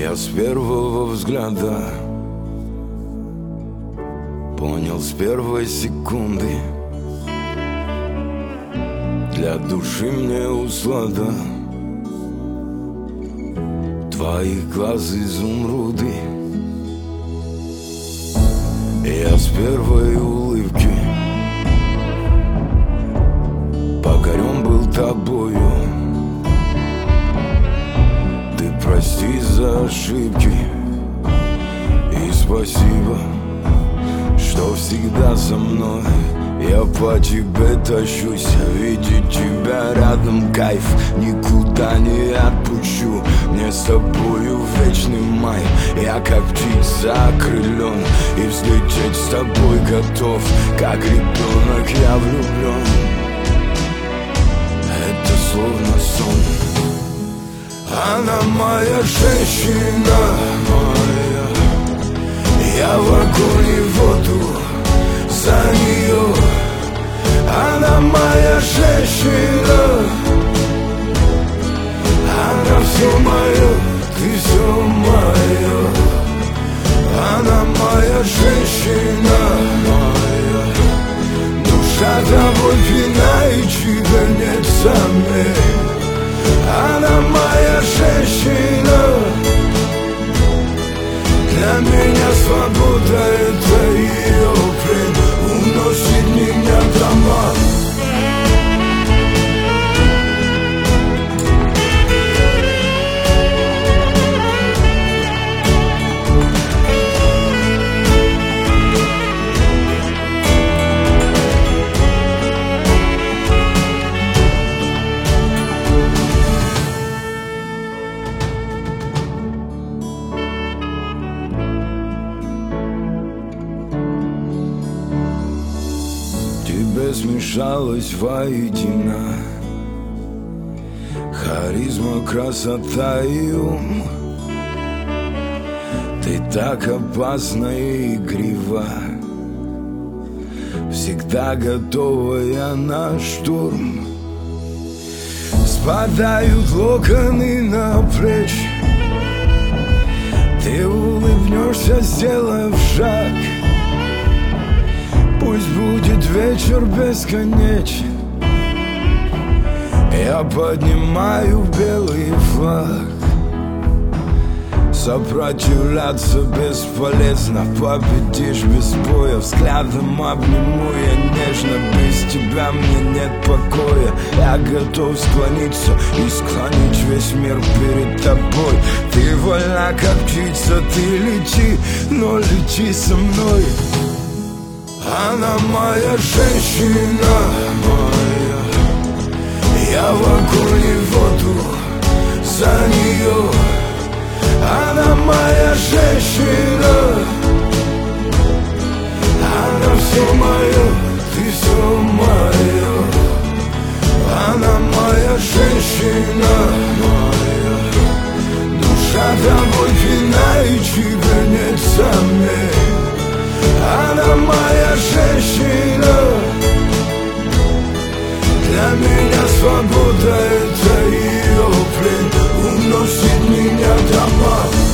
Я с первого взгляда понял с первой секунды: для души мне услада твоих глаз изумруды. Я с первой улыбки покорен был тобою. Ты прости за ошибки и спасибо, что всегда со мной. Я по тебе тащусь, видеть тебя рядом кайф, никуда не отпущу. Мне с тобою вечный май, я как птица окрылен, и взлететь с тобой готов, как ребенок я влюблен. Это словно сон. Она моя женщина, моя. Я в огонь и воду за нее. Она моя женщина. Она все мое, ты все мое. Она моя женщина, моя. Душа тобой пьяна и чигонится мне. Она моя женщина. Для меня свобода — это ее плен, уносит меня дома. Смешалась воедино харизма, красота и ум. Ты так опасна и игрива, всегда готовая на штурм. Спадают локоны на плечи, ты улыбнешься, сделав шаг. Пусть будет вечер бесконечен, я поднимаю белый флаг. Сопротивляться бесполезно, победишь без боя. Взглядом обниму я нежно, без тебя мне нет покоя. Я готов склониться и склонить весь мир перед тобой. Ты вольна, как птица, ты лети, но лети со мной. Она моя женщина, моя. Я в огонь и воду за нее. Она моя женщина. Она все мое, ты все мое. Она моя женщина, моя. Душа тобой пьяна и чигонится мне. Она моя женщина. Для меня свобода — это ее плен, уносит меня дома.